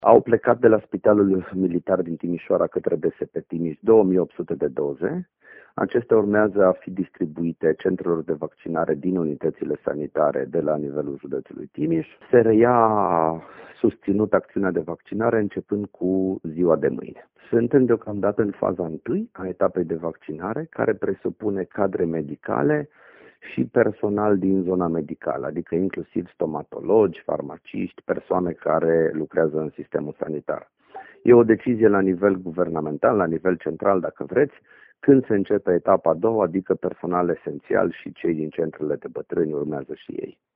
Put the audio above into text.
Au plecat de la Spitalul Militar din Timișoara către DSP Timiș 2800 de doze. Acestea urmează a fi distribuite centrelor de vaccinare din unitățile sanitare de la nivelul județului Timiș. Se reia susținut acțiunea de vaccinare începând cu ziua de mâine. Suntem deocamdată în faza 1 a etapei de vaccinare, care presupune cadre medicale și personal din zona medicală, adică inclusiv stomatologi, farmaciști, persoane care lucrează în sistemul sanitar. E o decizie la nivel guvernamental, la nivel central, dacă vreți, când se începe etapa a doua, adică personal esențial și cei din centrele de bătrâni urmează și ei.